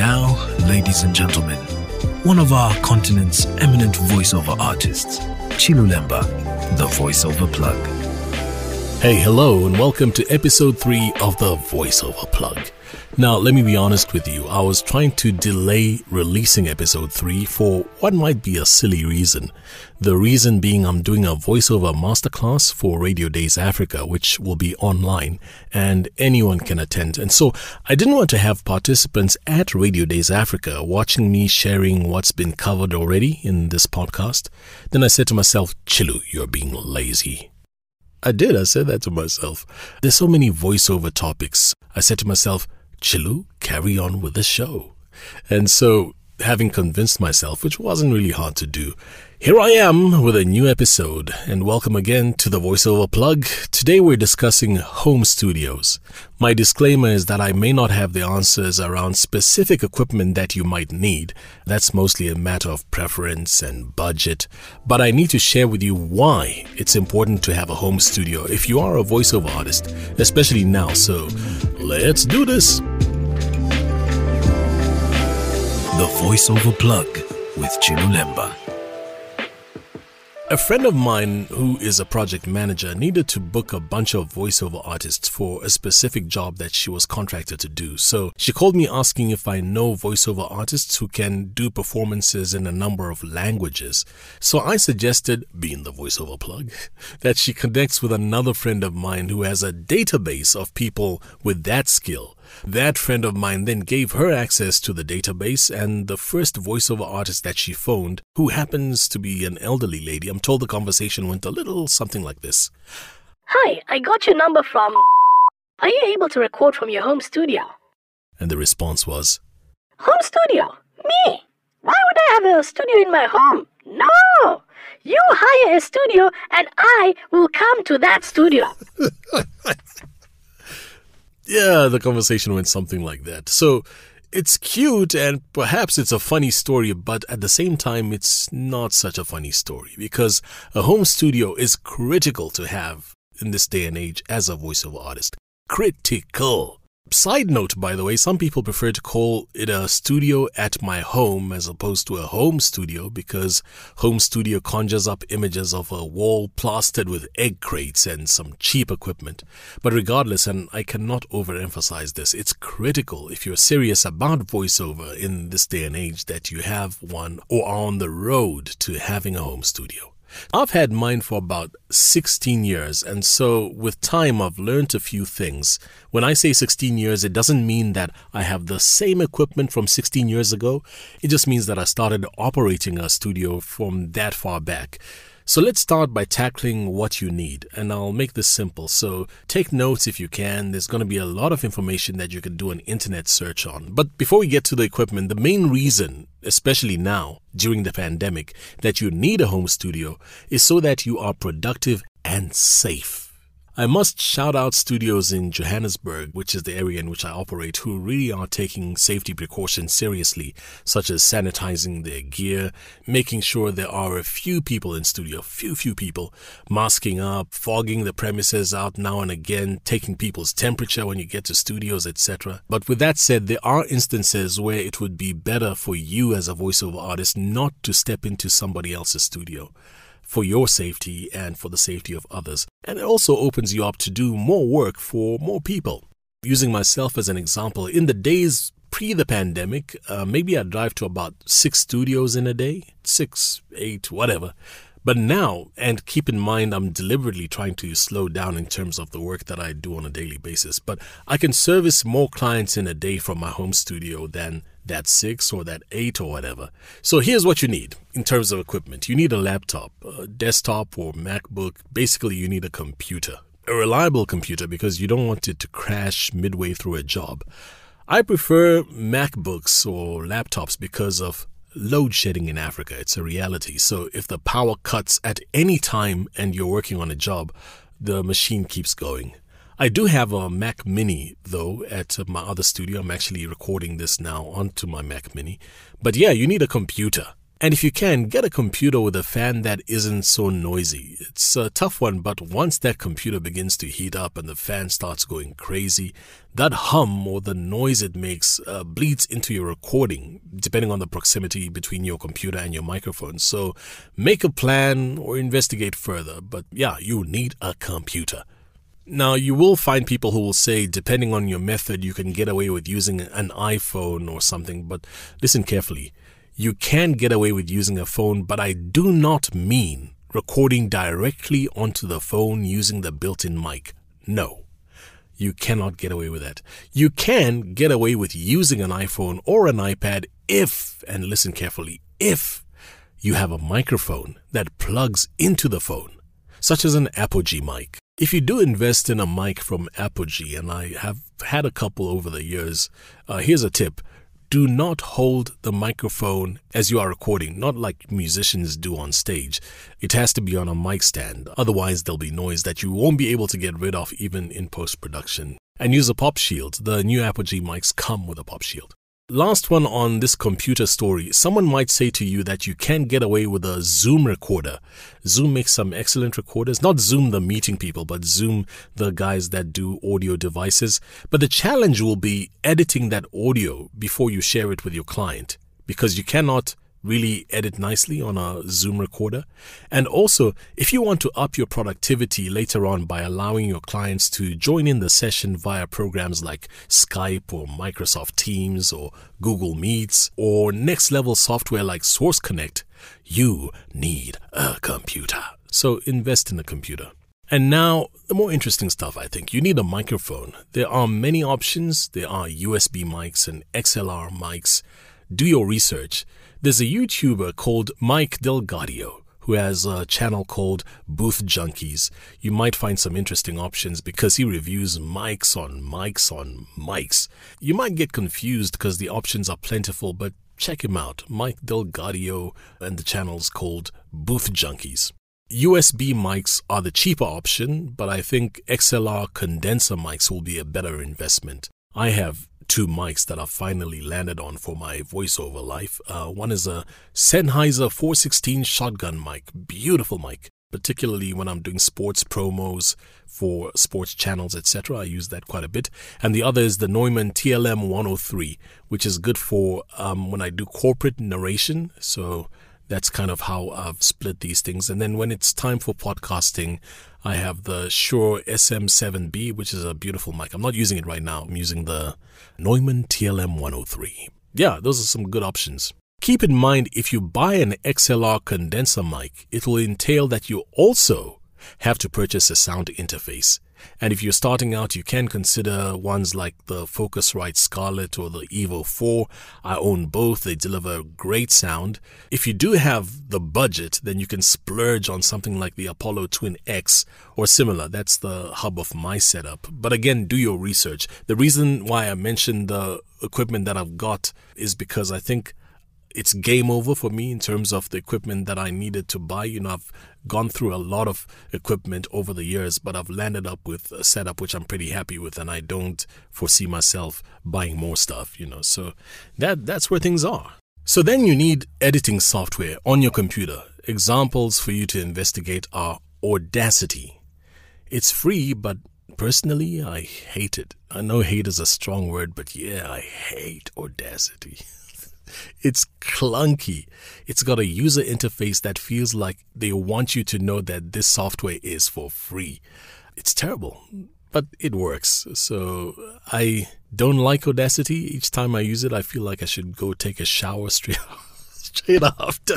now, ladies and gentlemen, one of our continent's eminent voiceover artists, Chilulemba, the voiceover plug. Hey, hello, and welcome to episode 3 of the voiceover plug. Now, let me be honest with you. I was trying to delay releasing episode 3 for what might be a silly reason. The reason being I'm doing a voiceover masterclass for Radio Days Africa, which will be online and anyone can attend. And so I didn't want to have participants at Radio Days Africa watching me sharing what's been covered already in this podcast. Then I said to myself, Chilu, you're being lazy. I said that to myself. There's so many voiceover topics. I said to myself, Chilu, carry on with the show. And so, having convinced myself, which wasn't really hard to do, here I am with a new episode, and welcome again to the voiceover plug. Today we're discussing home studios. My disclaimer is that I may not have the answers around specific equipment that you might need. That's mostly a matter of preference and budget, but I need to share with you why it's important to have a home studio if you are a voiceover artist, especially now. So let's do this. The voiceover plug with Chilulemba. A friend of mine who is a project manager needed to book a bunch of voiceover artists for a specific job that she was contracted to do. So she called me asking if I know voiceover artists who can do performances in a number of languages. So I suggested, being the voiceover plug, that she connects with another friend of mine who has a database of people with that skill. That friend of mine then gave her access to the database, and the first voiceover artist that she phoned, who happens to be an elderly lady, I'm told the conversation went a little something like this. Hi, I got your number from... Are you able to record from your home studio? And the response was, Home studio? Me? Why would I have a studio in my home? No! You hire a studio and I will come to that studio. Yeah, the conversation went something like that. So it's cute and perhaps it's a funny story, but at the same time, it's not such a funny story because a home studio is critical to have in this day and age as a voiceover artist. Critical. Side note, by the way, some people prefer to call it a studio at my home as opposed to a home studio because home studio conjures up images of a wall plastered with egg crates and some cheap equipment. But regardless, and I cannot overemphasize this, it's critical if you're serious about voiceover in this day and age that you have one or are on the road to having a home studio. I've had mine for about 16 years, and so with time I've learned a few things. When I say 16 years, it doesn't mean that I have the same equipment from 16 years ago. It just means that I started operating a studio from that far back. So let's start by tackling what you need, and I'll make this simple. So take notes if you can. There's going to be a lot of information that you can do an internet search on. But before we get to the equipment, the main reason, especially now during the pandemic, that you need a home studio is so that you are productive and safe. I must shout out studios in Johannesburg, which is the area in which I operate, who really are taking safety precautions seriously, such as sanitizing their gear, making sure there are a few people in studio, few people, masking up, fogging the premises out now and again, taking people's temperature when you get to studios, etc. But with that said, there are instances where it would be better for you as a voiceover artist not to step into somebody else's studio, for your safety and for the safety of others. And it also opens you up to do more work for more people. Using myself as an example, in the days pre the pandemic, maybe I'd drive to about 6 studios in a day, 6, 8, whatever. But now, and keep in mind, I'm deliberately trying to slow down in terms of the work that I do on a daily basis, but I can service more clients in a day from my home studio than that 6 or that 8 or whatever. So here's what you need in terms of equipment. You need a laptop, a desktop or MacBook. Basically, you need a computer, a reliable computer because you don't want it to crash midway through a job. I prefer MacBooks or laptops because of load shedding in Africa. It's a reality. So if the power cuts at any time and you're working on a job, the machine keeps going. I do have a Mac Mini, though, at my other studio. I'm actually recording this now onto my Mac Mini. But yeah, you need a computer. And if you can, get a computer with a fan that isn't so noisy. It's a tough one, but once that computer begins to heat up and the fan starts going crazy, that hum or the noise it makes bleeds into your recording, depending on the proximity between your computer and your microphone. So make a plan or investigate further. But yeah, you need a computer. Now, you will find people who will say, depending on your method, you can get away with using an iPhone or something. But listen carefully. You can get away with using a phone, but I do not mean recording directly onto the phone using the built-in mic. No, you cannot get away with that. You can get away with using an iPhone or an iPad if, and listen carefully, if you have a microphone that plugs into the phone, such as an Apogee mic. If you do invest in a mic from Apogee, and I have had a couple over the years, here's a tip. Do not hold the microphone as you are recording, not like musicians do on stage. It has to be on a mic stand. Otherwise, there'll be noise that you won't be able to get rid of even in post-production. And use a pop shield. The new Apogee mics come with a pop shield. Last one on this computer story. Someone might say to you that you can get away with a Zoom recorder. Zoom makes some excellent recorders. Not Zoom the meeting people, but Zoom the guys that do audio devices. But the challenge will be editing that audio before you share it with your client, because you cannot really edit nicely on a Zoom recorder. And also, if you want to up your productivity later on by allowing your clients to join in the session via programs like Skype or Microsoft Teams or Google Meets or next level software like Source Connect, you need a computer. So invest in a computer. And now, the more interesting stuff, I think. You need a microphone. There are many options. There are USB mics and XLR mics. Do your research. There's a YouTuber called Mike Delgadio who has a channel called Booth Junkies. You might find some interesting options because he reviews mics on mics on mics. You might get confused because the options are plentiful, but check him out. Mike Delgadio, and the channel's called Booth Junkies. USB mics are the cheaper option, but I think XLR condenser mics will be a better investment. I have two mics that I've finally landed on for my voiceover life. One is a Sennheiser 416 shotgun mic. Beautiful mic, particularly when I'm doing sports promos for sports channels, etc. I use that quite a bit. And the other is the Neumann TLM 103, which is good for when I do corporate narration. So that's kind of how I've split these things. And then when it's time for podcasting, I have the Shure SM7B, which is a beautiful mic. I'm not using it right now. I'm using the Neumann TLM 103. Yeah, those are some good options. Keep in mind, if you buy an XLR condenser mic, it will entail that you also have to purchase a sound interface. And if you're starting out, you can consider ones like the Focusrite Scarlett or the Evo 4. I own both. They deliver great sound. If you do have the budget, then you can splurge on something like the Apollo Twin X or similar. That's the hub of my setup. But again, do your research. The reason why I mentioned the equipment that I've got is because I think it's game over for me in terms of the equipment that I needed to buy. I've gone through a lot of equipment over the years, but I've landed up with a setup which I'm pretty happy with, and I don't foresee myself buying more stuff, So that's where things are. So then you need editing software on your computer. Examples for you to investigate are Audacity. It's free, but personally, I hate it. I know hate is a strong word, but yeah, I hate Audacity. It's clunky. It's got a user interface that feels like they want you to know that this software is for free. It's terrible, but it works. So I don't like Audacity. Each time I use it, I feel like I should go take a shower straight after.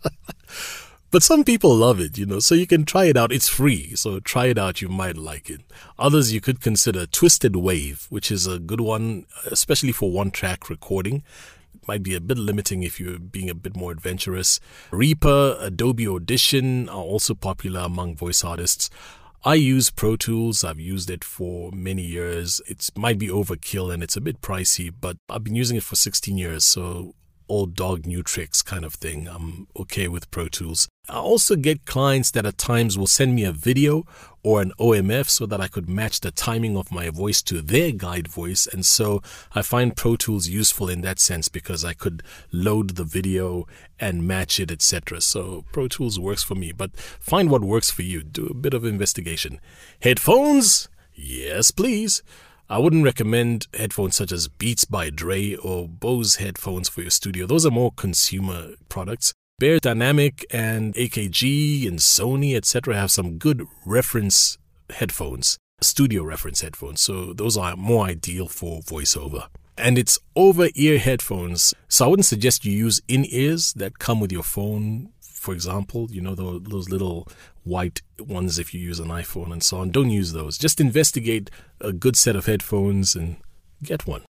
But some people love it, so you can try it out. It's free, so try it out. You might like it. Others you could consider Twisted Wave, which is a good one, especially for one-track recording. Might be a bit limiting if you're being a bit more adventurous. Reaper, Adobe Audition are also popular among voice artists. I use Pro Tools. I've used it for many years. It might be overkill and it's a bit pricey, but I've been using it for 16 years, so old dog, new tricks kind of thing. I'm okay with Pro Tools. I also get clients that at times will send me a video or an OMF so that I could match the timing of my voice to their guide voice. And so I find Pro Tools useful in that sense because I could load the video and match it, etc. So Pro Tools works for me, but find what works for you. Do a bit of investigation. Headphones? Yes, please. I wouldn't recommend headphones such as Beats by Dre or Bose headphones for your studio. Those are more consumer products. Beyerdynamic and AKG and Sony, etc. have some good reference headphones, studio reference headphones. So those are more ideal for voiceover. And it's over-ear headphones. So I wouldn't suggest you use in-ears that come with your phone. For example, you know, those little white ones if you use an iPhone and so on. Don't use those. Just investigate a good set of headphones and get one.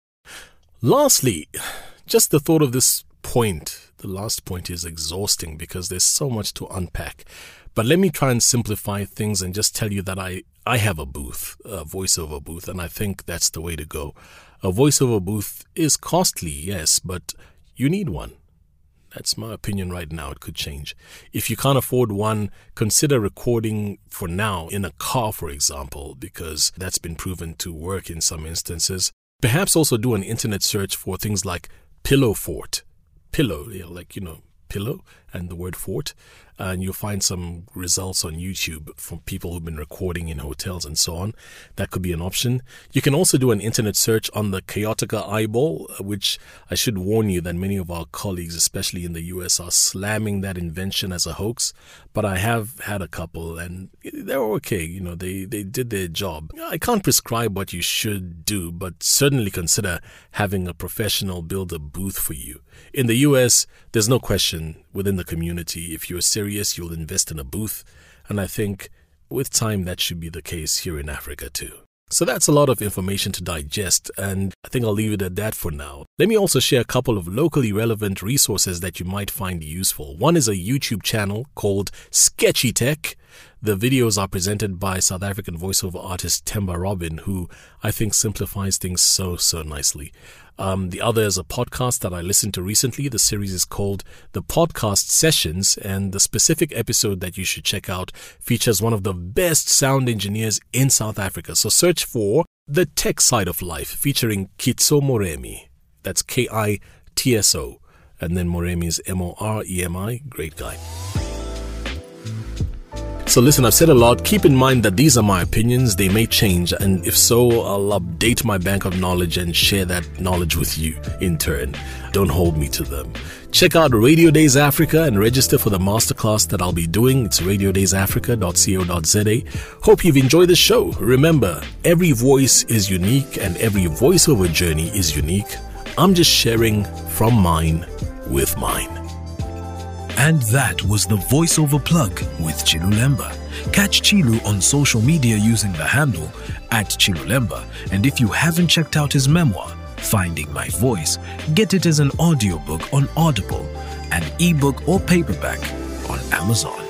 Lastly, just the thought of this point. The last point is exhausting because there's so much to unpack. But let me try and simplify things and just tell you that I have a booth, a voiceover booth, and I think that's the way to go. A voiceover booth is costly, yes, but you need one. That's my opinion right now. It could change. If you can't afford one, consider recording for now in a car, for example, because that's been proven to work in some instances. Perhaps also do an internet search for things like Pillow Fort. Pillow, pillow and the word fort, and you'll find some results on YouTube from people who've been recording in hotels and so on. That could be an option. You can also do an internet search on the Chaotica eyeball, which I should warn you that many of our colleagues, especially in the US, are slamming that invention as a hoax. But I have had a couple and they're okay. They did their job. I can't prescribe what you should do, but certainly consider having a professional build a booth for you. In the US, there's no question within the community, if you're serious, you'll invest in a booth. And I think with time, that should be the case here in Africa too. So that's a lot of information to digest, and I think I'll leave it at that for now. Let me also share a couple of locally relevant resources that you might find useful. One is a YouTube channel called Sketchy Tech. The videos are presented by South African voiceover artist Themba Robin, who I think simplifies things so nicely. The other is a podcast that I listened to recently. The series is called The Podcast Sessions, and the specific episode that you should check out features one of the best sound engineers in South Africa. So search for The Tech Side of Life, featuring Kitso Moremi. That's Kitso, and then Moremi is Moremi. Great guy. So listen, I've said a lot. Keep in mind that these are my opinions. They may change, and if so, I'll update my bank of knowledge and share that knowledge with you in turn. Don't hold me to them. Check out Radio Days Africa and register for the masterclass that I'll be doing. It's radiodaysafrica.co.za. Hope you've enjoyed the show. Remember, every voice is unique and every voiceover journey is unique. I'm just sharing from mine with mine. And that was the voiceover plug with Chilulemba. Catch Chilu on social media using the handle @Chilulemba. And if you haven't checked out his memoir, Finding My Voice, get it as an audiobook on Audible, an ebook or paperback on Amazon.